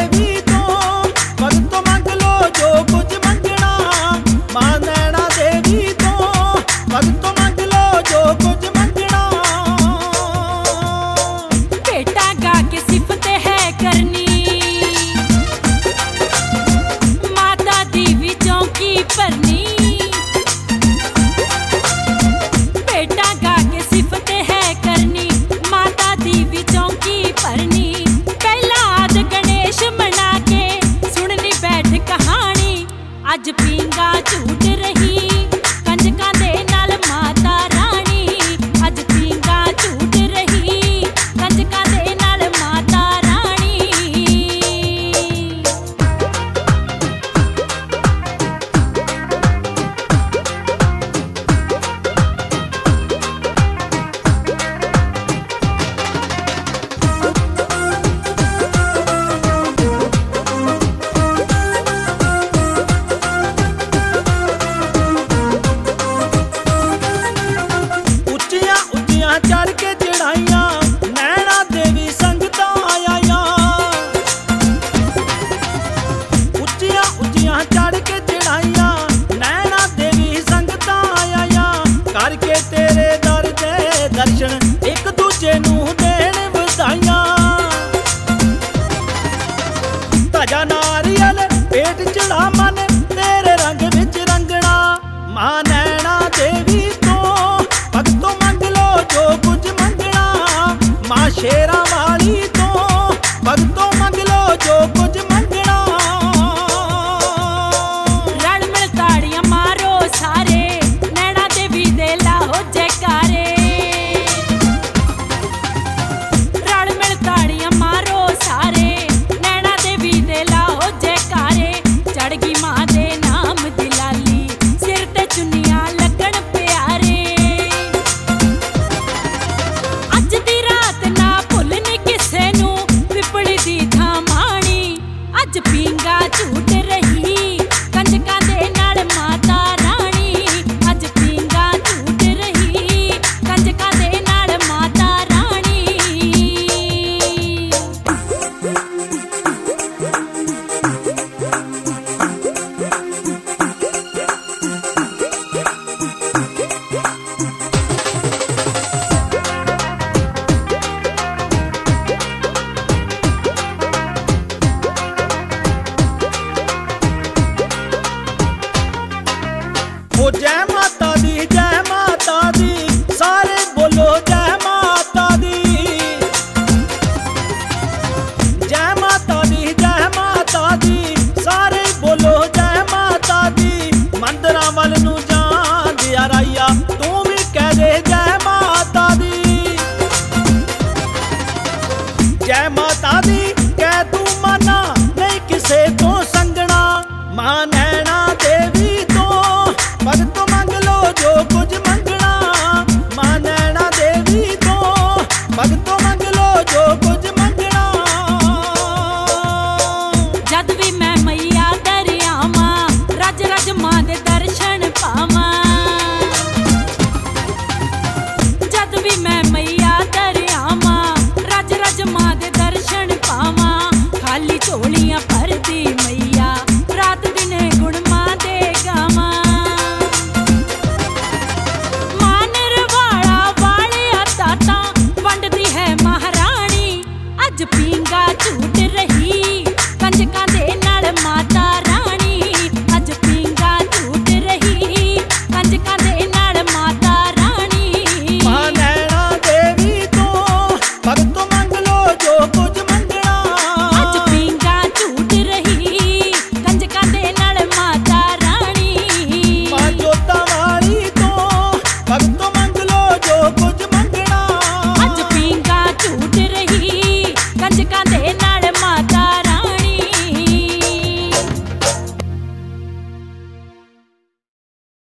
देवी तो भगतों मंग लो जो कुछ मंगना। मां नैना देवी तो भगतों मंग लो जो कुछ मंगना। बेटा गा के सिफत है करनी, माता दी भी चौकी भरनी। बेटा गा के सिफत है करनी, माता दी भी चौकी भरनी। पहला आद गणेश मना के सुननी बैठ कहानी। अज पींगा झूठ रही कंजकां दे नाल माता रानी। अज पींगा झूठ रही कंजकां दे नाल माता रानी। उच्चियां उच्चियां चढ़ के चढ़ाइयां नैना देवी संगतां आया। उच्चियां उच्चियां चढ़ के चढ़ाइयां नैना देवी संगतां आया। करके तेरे दर दे दर्शन एक दूजे नूं देण वधाइयां। ताजा नारियल पेट चढ़ा मन तेरे रंग विच रंगना। मां नैना देवी तो भगतों मंग लो जो कुछ मंगना। मां शेरां वाली तो भगतों मंग लो जो कुछ